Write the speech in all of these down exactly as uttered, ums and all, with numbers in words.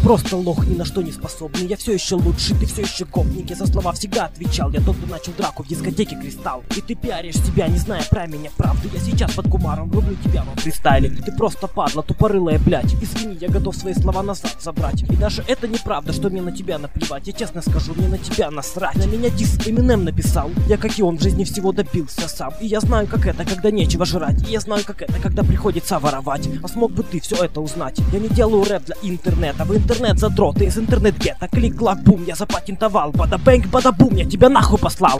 просто лох, ни на что не способный. Я все еще лучше, ты все еще гопник. Я за слова всегда отвечал, я тот, кто начал драку в дискотеке Кристалл. И ты пиаришь себя, не зная про меня правду. Я сейчас под кумаром рублю тебя во фристайле. Ты просто падла, тупорылая, блядь. Извини, я готов свои слова назад забрать. И даже это неправда, что мне на тебя наплевать. Я честно скажу, мне на тебя насрать. На меня диск Eminem написал. Я, как и он, в жизни всего добился сам. И я знаю, как это, когда нечего жрать. И я знаю, как это, когда приходится воровать. А смог бы ты все это узнать? Я не делаю рэп для интернета. Вы интернет-задроты из интернет-гетто. Клик-клак-бум, я запатентовал. Бада-бэнг, бада-бум, я тебя нахуй послал.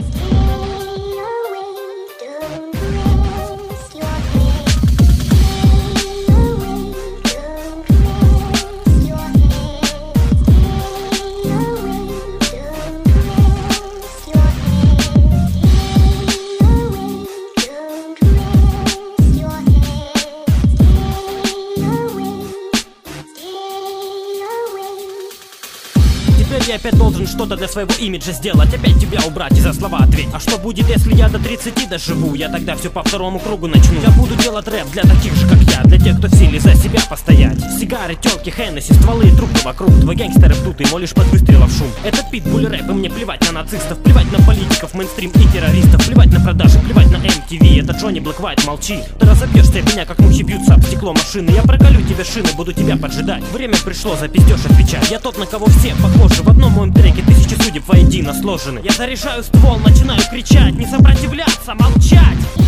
Теперь я опять должен что-то для своего имиджа сделать. Опять тебя убрать и за слова ответь. А что будет, если я до тридцати доживу? Я тогда все по второму кругу начну. Я буду делать рэп для таких же, как я. Для тех, кто в силе за себя постоять. Сигары, тёлки, Хеннесси, стволы и трупы вокруг. Твой гангстер вдутый, молишь под выстрелов шум. Этот питбуль рэп, и мне плевать на нацистов. Плевать на политиков, мейнстрим и террористов. Плевать на продажи, плевать на эм ти ви. Это Джонни Блэк Вайт, молчи. Ты разобьешься об меня, как мухи бьются об стекло машины. Я проколю тебе шины, буду тебя поджидать. Время пришло, запиздёшь отвечать. Я тот, на кого все похожи. В одном моем треке тысячи судеб воедино сложены. Я заряжаю ствол, начинаю кричать. Не сопротивляться, молчать.